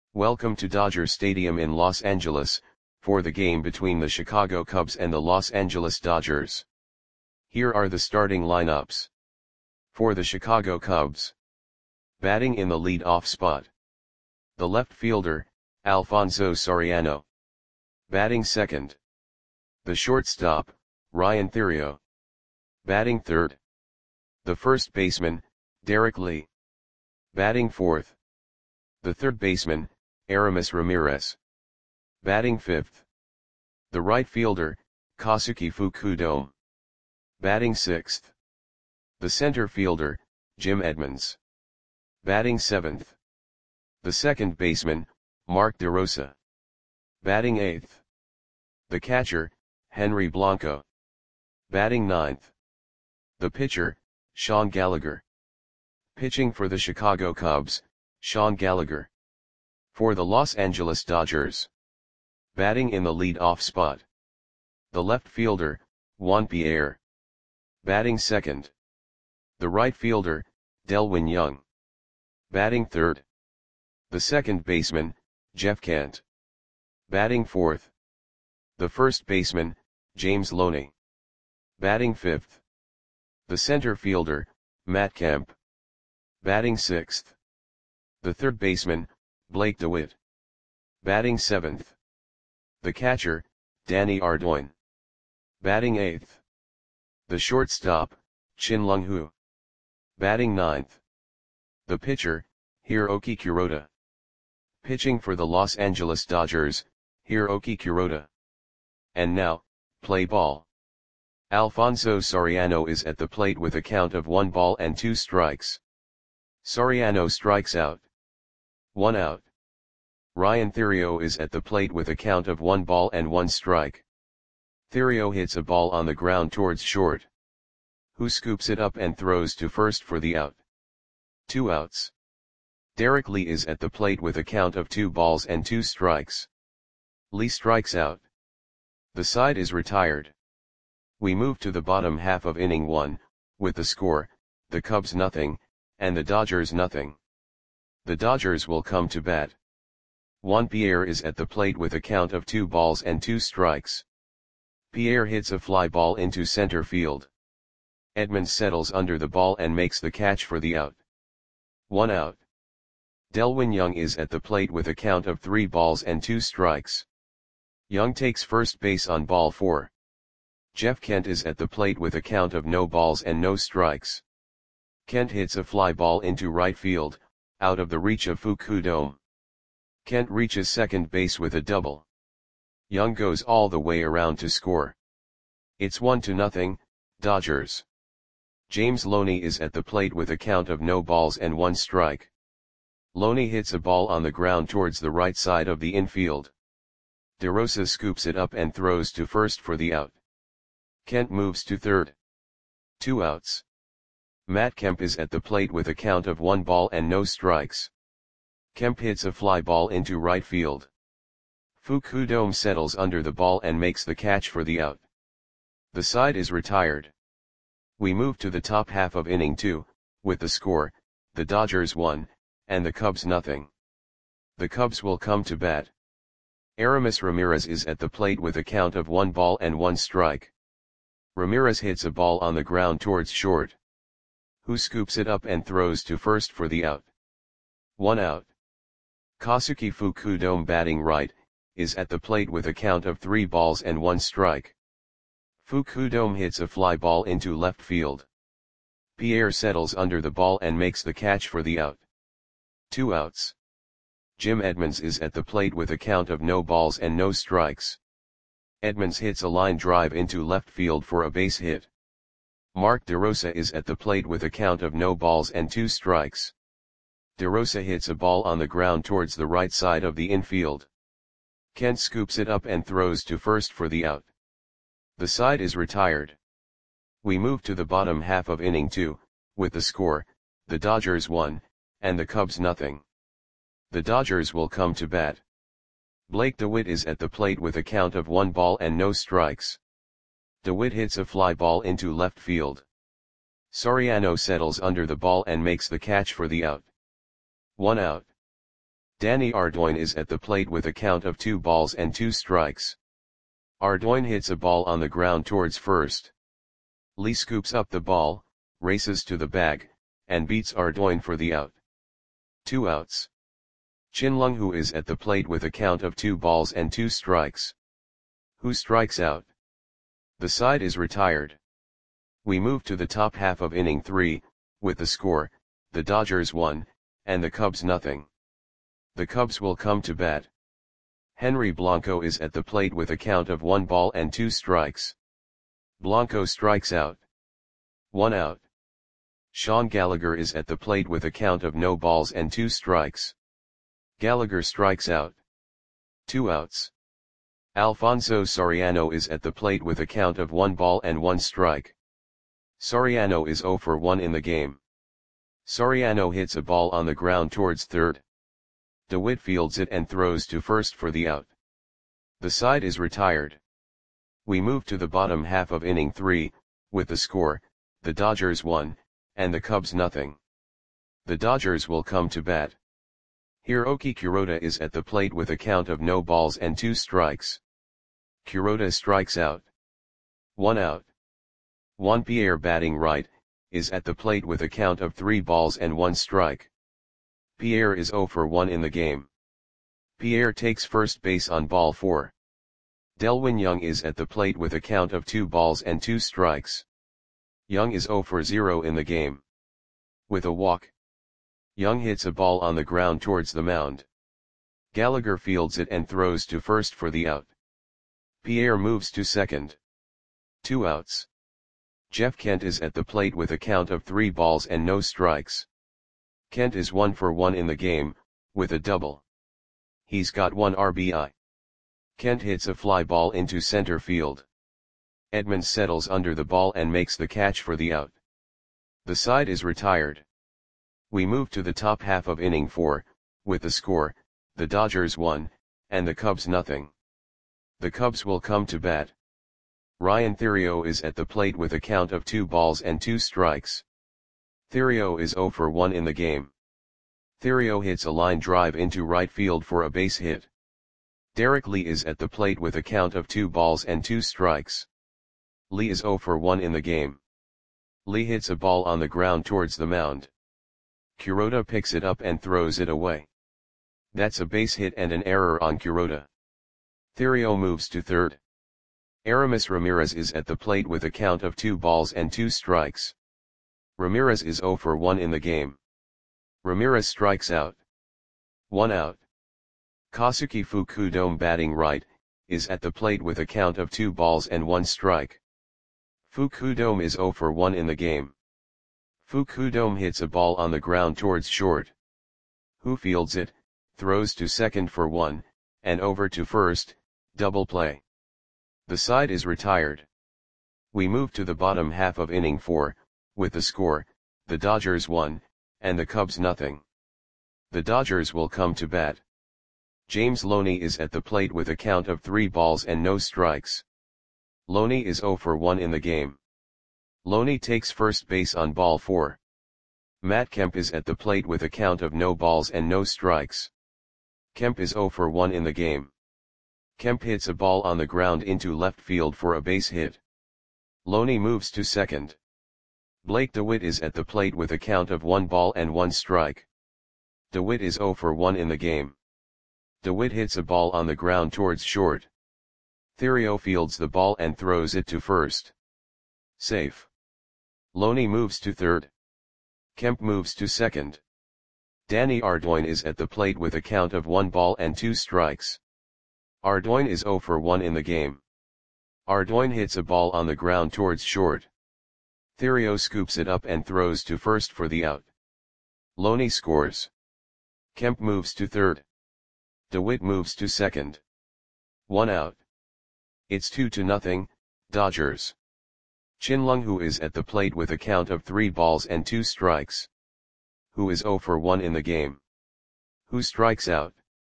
Welcome to Dodger Stadium in Los Angeles, for the game between the Chicago Cubs and the Los Angeles Dodgers. Here are the starting lineups. For the Chicago Cubs. Batting in the lead-off spot. The left fielder, Alfonso Soriano. Batting second. The shortstop, Ryan Theriot. Batting third. The first baseman, Derek Lee. Batting fourth. The third baseman, Aramis Ramirez. Batting fifth. The right fielder, Kosuke Fukudome. Batting sixth. The center fielder, Jim Edmonds. Batting seventh. The second baseman, Mark DeRosa. Batting eighth. The catcher, Henry Blanco. Batting ninth. The pitcher, Sean Gallagher. Pitching for the Chicago Cubs, Sean Gallagher. For the Los Angeles Dodgers. Batting in the lead-off spot. The left fielder, Juan Pierre. Batting second. The right fielder, Delwin Young. Batting third. The second baseman, Jeff Kent. Batting fourth. The first baseman, James Loney. Batting fifth. The center fielder, Matt Kemp. Batting sixth. The third baseman, Blake DeWitt. Batting seventh. The catcher, Danny Ardoin. Batting eighth. The shortstop, Chin Lung Hu. Batting ninth. The pitcher, Hiroki Kuroda. Pitching for the Los Angeles Dodgers, Hiroki Kuroda. And now, play ball. Alfonso Soriano is at the plate with a count of 1 ball and 2 strikes. Soriano strikes out. 1 out. Ryan Theriot is at the plate with a count of 1 ball and 1 strike. Theriot hits a ball on the ground towards short. Who scoops it up and throws to first for the out. 2 outs. Derek Lee is at the plate with a count of 2 balls and 2 strikes. Lee strikes out. The side is retired. We move to the bottom half of inning 1, with the score, the Cubs nothing, and the Dodgers nothing. The Dodgers will come to bat. Juan Pierre is at the plate with a count of 2 balls and 2 strikes. Pierre hits a fly ball into center field. Edmonds settles under the ball and makes the catch for the out. 1 out. Delwin Young is at the plate with a count of 3 balls and 2 strikes. Young takes first base on ball 4. Jeff Kent is at the plate with a count of no balls and no strikes. Kent hits a fly ball into right field, out of the reach of Fukudome. Kent reaches second base with a double. Young goes all the way around to score. It's 1-0, Dodgers. James Loney is at the plate with a count of no balls and 1 strike. Loney hits a ball on the ground towards the right side of the infield. DeRosa scoops it up and throws to first for the out. Kent moves to third. 2 outs. Matt Kemp is at the plate with a count of 1 ball and no strikes. Kemp hits a fly ball into right field. Fukudome settles under the ball and makes the catch for the out. The side is retired. We move to the top half of inning 2, with the score, the Dodgers 1, and the Cubs nothing. The Cubs will come to bat. Aramis Ramirez is at the plate with a count of 1 ball and 1 strike. Ramirez hits a ball on the ground towards short. Who scoops it up and throws to first for the out. 1 out. Kosuke Fukudome batting right, is at the plate with a count of 3 balls and 1 strike. Fukudome hits a fly ball into left field. Pierre settles under the ball and makes the catch for the out. 2 outs. Jim Edmonds is at the plate with a count of no balls and no strikes. Edmonds hits a line drive into left field for a base hit. Mark DeRosa is at the plate with a count of no balls and 2 strikes. DeRosa hits a ball on the ground towards the right side of the infield. Kent scoops it up and throws to first for the out. The side is retired. We move to the bottom half of inning 2, with the score, the Dodgers 1, and the Cubs nothing. The Dodgers will come to bat. Blake DeWitt is at the plate with a count of 1 ball and no strikes. DeWitt hits a fly ball into left field. Soriano settles under the ball and makes the catch for the out. 1 out. Danny Ardoin is at the plate with a count of 2 balls and 2 strikes. Ardoin hits a ball on the ground towards first. Lee scoops up the ball, races to the bag, and beats Ardoin for the out. 2 outs. Chin-Lung Hu is at the plate with a count of 2 balls and 2 strikes. Hu strikes out. The side is retired. We move to the top half of inning 3, with the score, the Dodgers 1, and the Cubs nothing. The Cubs will come to bat. Henry Blanco is at the plate with a count of 1 ball and 2 strikes. Blanco strikes out. 1 out. Sean Gallagher is at the plate with a count of no balls and 2 strikes. Gallagher strikes out. 2 outs. Alfonso Soriano is at the plate with a count of 1 ball and 1 strike. Soriano is 0 for 1 in the game. Soriano hits a ball on the ground towards third. DeWitt fields it and throws to first for the out. The side is retired. We move to the bottom half of inning 3, with the score, the Dodgers 1, and the Cubs nothing. The Dodgers will come to bat. Hiroki Kuroda is at the plate with a count of no balls and 2 strikes. Kuroda strikes out. 1 out. Juan Pierre, batting right, is at the plate with a count of 3 balls and 1 strike. Pierre is 0 for 1 in the game. Pierre takes first base on ball 4. Delwin Young is at the plate with a count of 2 balls and 2 strikes. Young is 0 for 0 in the game. With a walk, Young hits a ball on the ground towards the mound. Gallagher fields it and throws to first for the out. Pierre moves to second. 2 outs. Jeff Kent is at the plate with a count of 3 balls and no strikes. Kent is 1 for 1 in the game, with a double. He's got 1 RBI. Kent hits a fly ball into center field. Edmonds settles under the ball and makes the catch for the out. The side is retired. We move to the top half of inning 4, with the score, the Dodgers 1, and the Cubs nothing. The Cubs will come to bat. Ryan Theriot is at the plate with a count of 2 balls and 2 strikes. Theriot is 0 for 1 in the game. Theriot hits a line drive into right field for a base hit. Derek Lee is at the plate with a count of 2 balls and 2 strikes. Lee is 0 for 1 in the game. Lee hits a ball on the ground towards the mound. Kuroda picks it up and throws it away. That's a base hit and an error on Kuroda. Theriot moves to third. Aramis Ramirez is at the plate with a count of 2 balls and 2 strikes. Ramirez is 0 for 1 in the game. Ramirez strikes out. 1 out. Kazuki Fukudome, batting right, is at the plate with a count of 2 balls and 1 strike. Fukudome is 0 for 1 in the game. Fukudome hits a ball on the ground towards short. Hu fields it, throws to second for 1, and over to first, double play. The side is retired. We move to the bottom half of inning 4, with the score, the Dodgers 1, and the Cubs nothing. The Dodgers will come to bat. James Loney is at the plate with a count of 3 balls and no strikes. Loney is 0 for 1 in the game. Loney takes first base on ball 4. Matt Kemp is at the plate with a count of no balls and no strikes. Kemp is 0 for 1 in the game. Kemp hits a ball on the ground into left field for a base hit. Loney moves to second. Blake DeWitt is at the plate with a count of 1 ball and 1 strike. DeWitt is 0 for 1 in the game. DeWitt hits a ball on the ground towards short. Theriot fields the ball and throws it to first. Safe. Loney moves to third. Kemp moves to second. Danny Ardoin is at the plate with a count of 1 ball and 2 strikes. Ardoin is 0 for 1 in the game. Ardoin hits a ball on the ground towards short. Theriot scoops it up and throws to first for the out. Loney scores. Kemp moves to third. DeWitt moves to second. 1 out. It's 2-0, Dodgers. Chin-Lung Hu is at the plate with a count of 3 balls and 2 strikes. Hu is 0 for 1 in the game. Hu strikes out.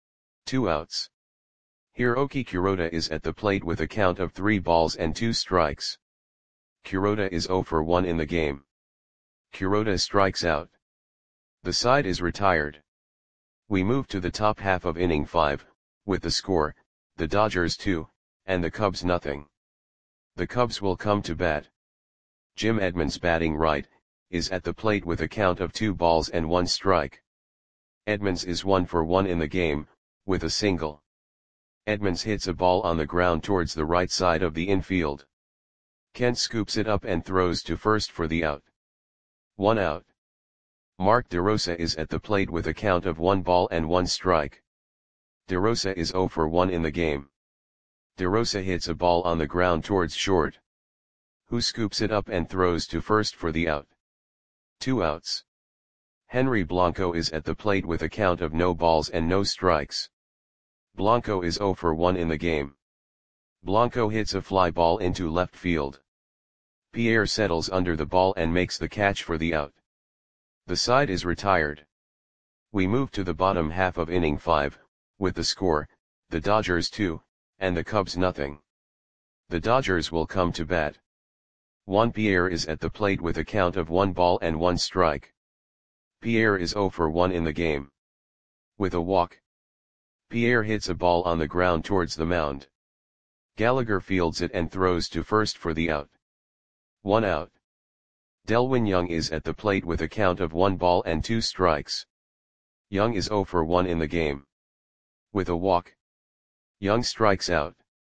2 outs. Hiroki Kuroda is at the plate with a count of 3 balls and 2 strikes. Kuroda is 0 for 1 in the game. Kuroda strikes out. The side is retired. We move to the top half of inning 5, with the score, the Dodgers 2, and the Cubs nothing. The Cubs will come to bat. Jim Edmonds, batting right, is at the plate with a count of 2 balls and 1 strike. Edmonds is 1 for 1 in the game, with a single. Edmonds hits a ball on the ground towards the right side of the infield. Kent scoops it up and throws to first for the out. 1 out. Mark DeRosa is at the plate with a count of 1 ball and 1 strike. DeRosa is 0 for 1 in the game. DeRosa hits a ball on the ground towards short, who scoops it up and throws to first for the out. 2 outs. Henry Blanco is at the plate with a count of no balls and no strikes. Blanco is 0 for 1 in the game. Blanco hits a fly ball into left field. Pierre settles under the ball and makes the catch for the out. The side is retired. We move to the bottom half of inning 5, with the score, the Dodgers 2, and the Cubs nothing. The Dodgers will come to bat. Juan Pierre is at the plate with a count of 1 ball and 1 strike. Pierre is 0 for 1 in the game. With a walk, Pierre hits a ball on the ground towards the mound. Gallagher fields it and throws to first for the out. 1 out. Delwin Young is at the plate with a count of 1 ball and 2 strikes. Young is 0 for 1 in the game. With a walk, Young strikes out.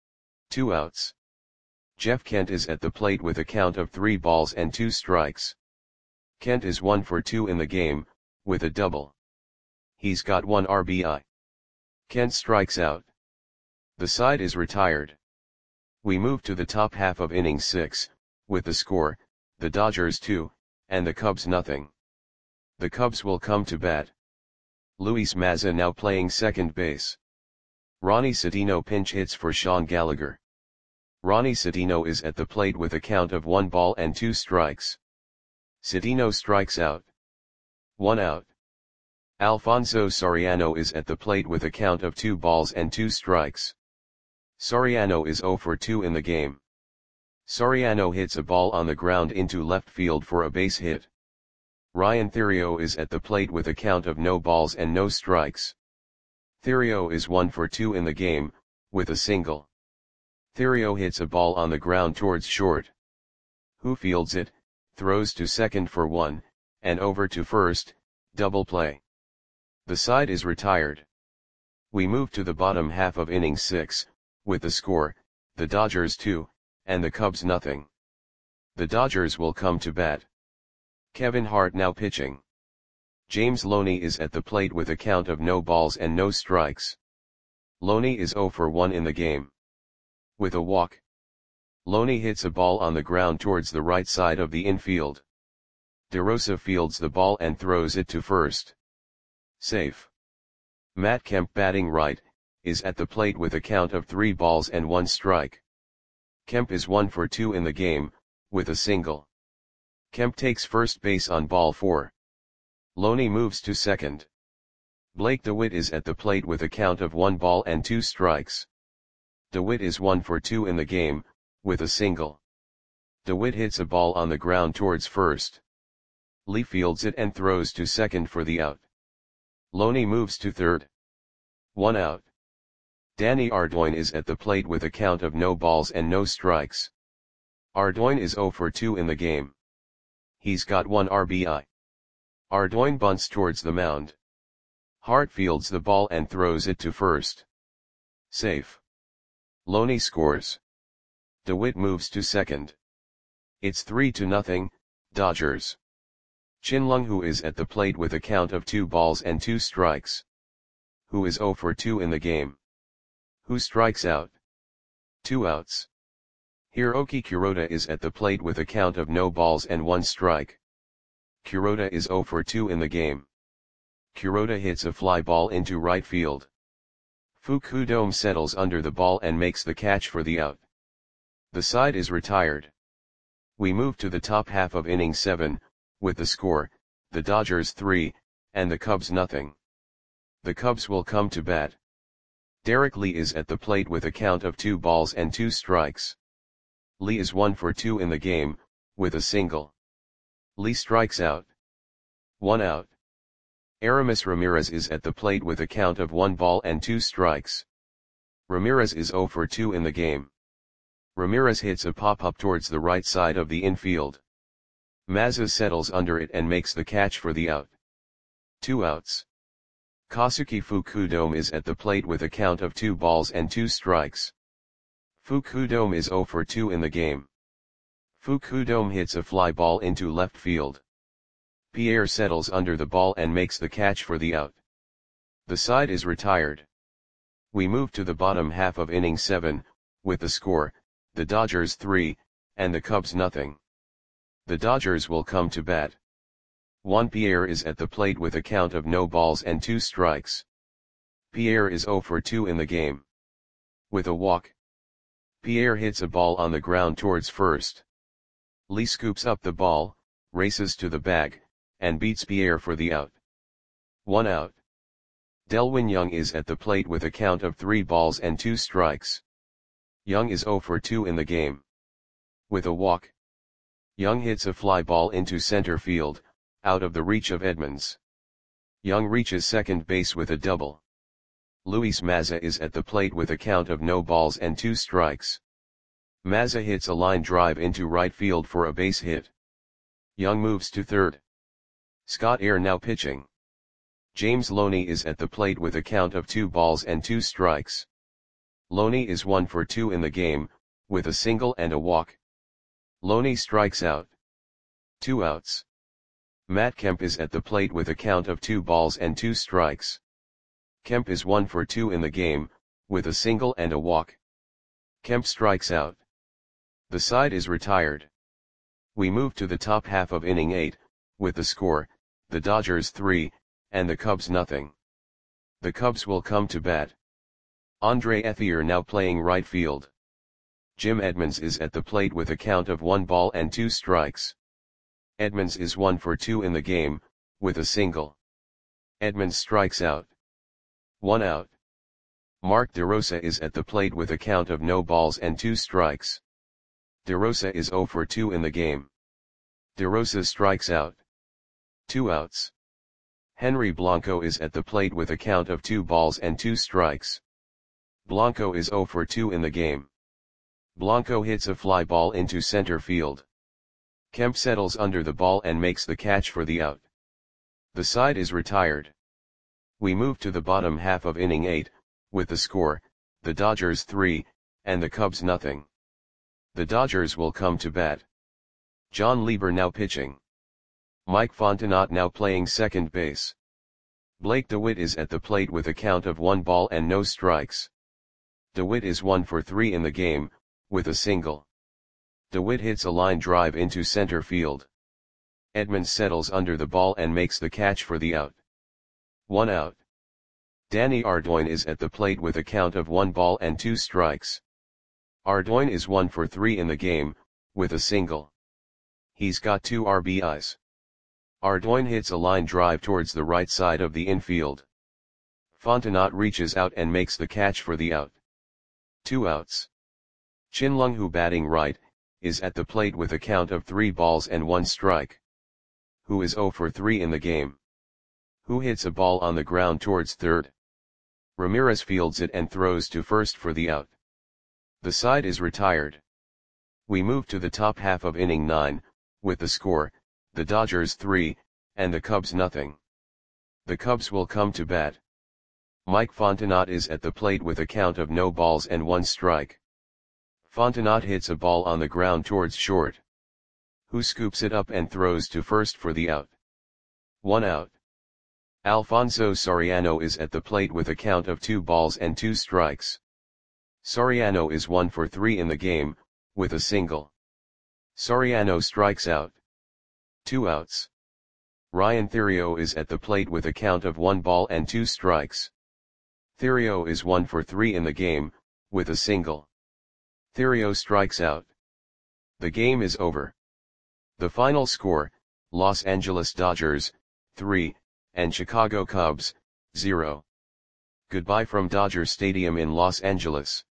2 outs. Jeff Kent is at the plate with a count of 3 balls and 2 strikes. Kent is 1 for 2 in the game, with a double. He's got 1 RBI. Kent strikes out. The side is retired. We move to the top half of inning 6, with the score, the Dodgers 2, and the Cubs nothing. The Cubs will come to bat. Luis Mazza now playing second base. Ronnie Citino pinch hits for Sean Gallagher. Ronnie Citino is at the plate with a count of 1 ball and 2 strikes. Citino strikes out. 1 out. Alfonso Soriano is at the plate with a count of 2 balls and 2 strikes. Soriano is 0 for 2 in the game. Soriano hits a ball on the ground into left field for a base hit. Ryan Theriot is at the plate with a count of no balls and no strikes. Theriot is 1 for 2 in the game, with a single. Theriot hits a ball on the ground towards short, who fields it, throws to second for 1, and over to first, double play. The side is retired. We move to the bottom half of inning 6, with the score, the Dodgers 2, and the Cubs nothing. The Dodgers will come to bat. Kevin Hart now pitching. James Loney is at the plate with a count of no balls and no strikes. Loney is 0 for 1 in the game. With a walk, Loney hits a ball on the ground towards the right side of the infield. DeRosa fields the ball and throws it to first. Safe. Matt Kemp, batting right, is at the plate with a count of 3 balls and 1 strike. Kemp is 1 for 2 in the game, with a single. Kemp takes first base on ball 4. Loney moves to second. Blake DeWitt is at the plate with a count of 1 ball and 2 strikes. DeWitt is 1 for 2 in the game, with a single. DeWitt hits a ball on the ground towards first. Lee fields it and throws to second for the out. Loney moves to third. 1 out. Danny Ardoin is at the plate with a count of no balls and no strikes. Ardoin is 0 for 2 in the game. He's got 1 RBI. Ardoin bunts towards the mound. Hart fields the ball and throws it to first. Safe. Loney scores. DeWitt moves to second. It's 3-0, Dodgers. Chin-Lung, who is at the plate with a count of 2 balls and 2 strikes. Who is 0 for 2 in the game. Who strikes out. 2 outs. Hiroki Kuroda is at the plate with a count of no balls and 1 strike. Kuroda is 0 for 2 in the game. Kuroda hits a fly ball into right field. Fukudome settles under the ball and makes the catch for the out. The side is retired. We move to the top half of inning 7, with the score, the Dodgers 3, and the Cubs nothing. The Cubs will come to bat. Derek Lee is at the plate with a count of 2 balls and 2 strikes. Lee is 1 for 2 in the game, with a single. Lee strikes out. 1 out. Aramis Ramirez is at the plate with a count of 1 ball and 2 strikes. Ramirez is 0 for 2 in the game. Ramirez hits a pop-up towards the right side of the infield. Mazza settles under it and makes the catch for the out. 2 outs. Kosuke Fukudome is at the plate with a count of 2 balls and 2 strikes. Fukudome is 0 for 2 in the game. Fukudome hits a fly ball into left field. Pierre settles under the ball and makes the catch for the out. The side is retired. We move to the bottom half of inning 7, with the score, the Dodgers 3, and the Cubs nothing. The Dodgers will come to bat. Juan Pierre is at the plate with a count of no balls and 2 strikes. Pierre is 0 for 2 in the game. With a walk, Pierre hits a ball on the ground towards first. Lee scoops up the ball, races to the bag, and beats Pierre for the out. 1 out. Delwin Young is at the plate with a count of 3 balls and 2 strikes. Young is 0 for 2 in the game. With a walk, Young hits a fly ball into center field, out of the reach of Edmonds. Young reaches second base with a double. Luis Mazza is at the plate with a count of no balls and 2 strikes. Mazza hits a line drive into right field for a base hit. Young moves to third. Scott Air now pitching. James Loney is at the plate with a count of 2 balls and 2 strikes. Loney is 1 for 2 in the game, with a single and a walk. Loney strikes out. 2 outs. Matt Kemp is at the plate with a count of 2 balls and 2 strikes. Kemp is 1 for 2 in the game, with a single and a walk. Kemp strikes out. The side is retired. We move to the top half of inning 8, with the score, the Dodgers 3, and the Cubs nothing. The Cubs will come to bat. Andre Ethier now playing right field. Jim Edmonds is at the plate with a count of 1 ball and 2 strikes. Edmonds is 1 for 2 in the game, with a single. Edmonds strikes out. 1 out. Mark DeRosa is at the plate with a count of no balls and 2 strikes. DeRosa is 0 for 2 in the game. DeRosa strikes out. 2 outs. Henry Blanco is at the plate with a count of 2 balls and 2 strikes. Blanco is 0 for 2 in the game. Blanco hits a fly ball into center field. Kemp settles under the ball and makes the catch for the out. The side is retired. We move to the bottom half of inning 8, with the score, the Dodgers 3, and the Cubs nothing. The Dodgers will come to bat. John Lieber now pitching. Mike Fontenot now playing second base. Blake DeWitt is at the plate with a count of 1 ball and no strikes. DeWitt is 1 for 3 in the game, with a single. DeWitt hits a line drive into center field. Edmonds settles under the ball and makes the catch for the out. 1 out. Danny Ardoin is at the plate with a count of 1 ball and 2 strikes. Ardoin is 1 for 3 in the game, with a single. He's got 2 RBIs. Ardoin hits a line drive towards the right side of the infield. Fontenot reaches out and makes the catch for the out. 2 outs. Chin Lung, who batting right, is at the plate with a count of 3 balls and 1 strike. Who is 0 for 3 in the game. Who hits a ball on the ground towards third. Ramirez fields it and throws to first for the out. The side is retired. We move to the top half of inning 9, with the score, the Dodgers 3, and the Cubs nothing. The Cubs will come to bat. Mike Fontenot is at the plate with a count of no balls and 1 strike. Fontenot hits a ball on the ground towards short. Who scoops it up and throws to first for the out. 1 out. Alfonso Soriano is at the plate with a count of 2 balls and 2 strikes. Soriano is 1 for 3 in the game, with a single. Soriano strikes out. 2 outs. Ryan Theriot is at the plate with a count of 1 ball and 2 strikes. Theriot is 1 for 3 in the game, with a single. Theriot strikes out. The game is over. The final score, Los Angeles Dodgers, 3, and Chicago Cubs, 0. Goodbye from Dodger Stadium in Los Angeles.